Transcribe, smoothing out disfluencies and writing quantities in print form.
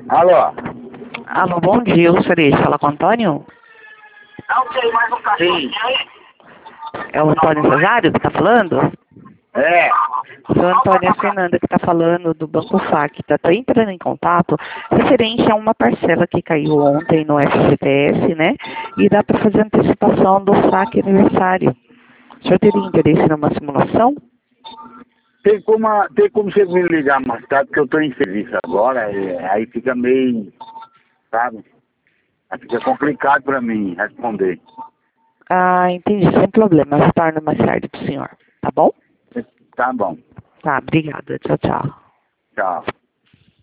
Alô? Alô, bom dia, eu gostaria de falar com o Antônio? Sim. É o Antônio Cesário que está falando? É. Sou Antônia Fernanda que está falando do Banco FAC. Está entrando em contato referente a uma parcela que caiu ontem no FGTS, né? E dá para fazer antecipação do FAC aniversário. O senhor teria interesse numa simulação? Tem como você me ligar mais tarde, porque eu estou em serviço agora, aí fica meio, sabe? Aí fica complicado para mim responder. Ah, entendi, sem problema. Eu retorno mais tarde para o senhor. Tá bom? Tá bom. Tá, obrigada. Tchau, tchau. Tchau.